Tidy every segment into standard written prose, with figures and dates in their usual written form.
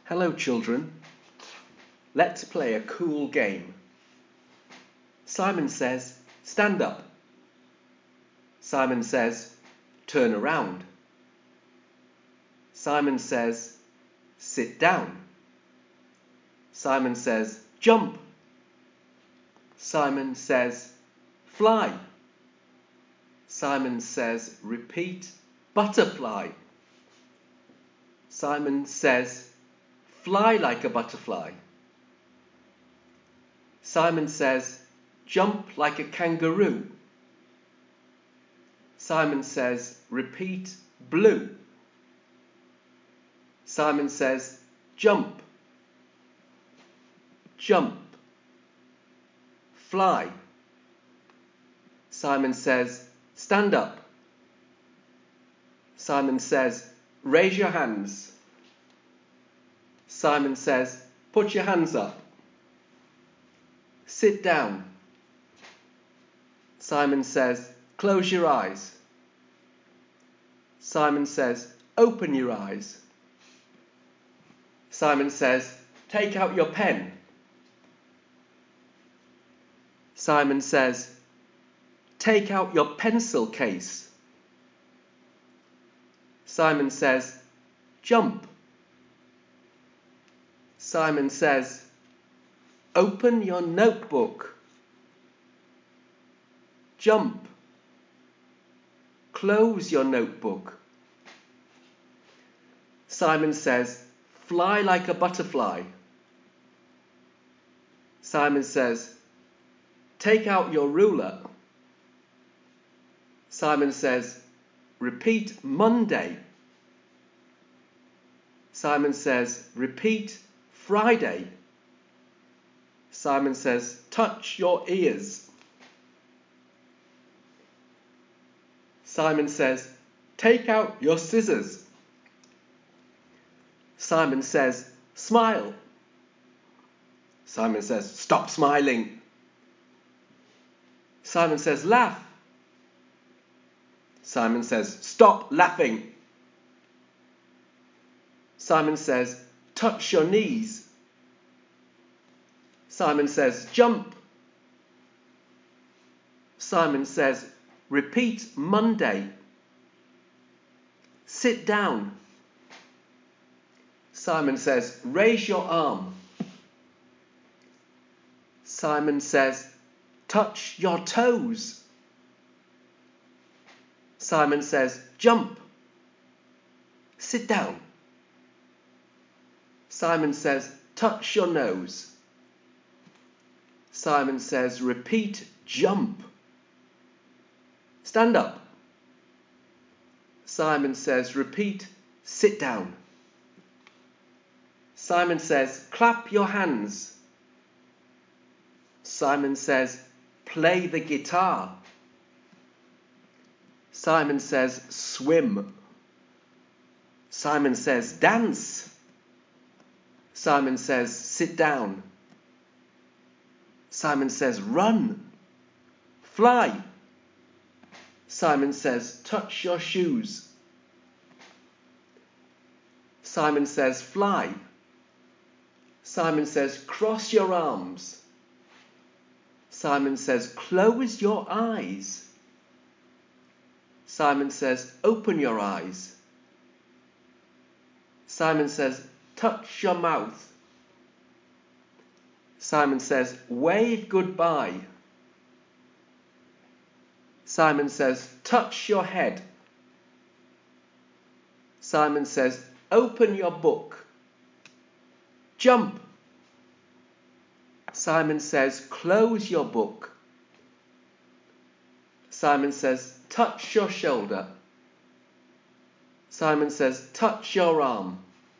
Hello, children. Let's play a cool game. Simon says, stand up. Simon says, turn around. Simon says, sit down. Simon says, jump. Simon says, fly. Simon says, repeat, butterfly. Simon says, fly like a butterfly. Simon says, jump like a kangaroo. Simon says, repeat, blue. Simon says, jump. Jump. Fly. Simon says, stand up. Simon says, raise your hands. Simon says, put your hands up. Sit down. Simon says, close your eyes. Simon says, open your eyes. Simon says, take out your pen. Simon says, take out your pencil case. Simon says, jump. Simon says, open your notebook. Jump. Close your notebook. Simon says, fly like a butterfly. Simon says, take out your ruler. Simon says, repeat Monday. Simon says, repeat Friday. Simon says, touch your ears. Simon says, take out your scissors. Simon says, smile. Simon says, stop smiling. Simon says, laugh. Simon says, stop laughing. Simon says, touch your knees. Simon says, jump. Simon says, repeat Monday. Sit down. Simon says, raise your arm. Simon says, touch your toes. Simon says, jump. Sit down. Simon says, touch your nose. Simon says, repeat, jump. Stand up. Simon says, repeat, sit down. Simon says, clap your hands. Simon says, play the guitar. Simon says, swim. Simon says, dance. Simon says, sit down. Simon says, run. Fly. Simon says, touch your shoes. Simon says, fly. Simon says, cross your arms. Simon says, close your eyes. Simon says, open your eyes. Simon says, touch your mouth. Simon says, wave goodbye. Simon says, touch your head. Simon says, open your book. Jump. Simon says, close your book. Simon says, touch your shoulder. Simon says, touch your arm.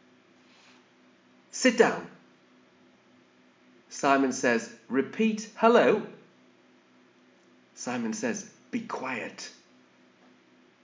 Sit down. Simon says, repeat hello. Simon says, be quiet.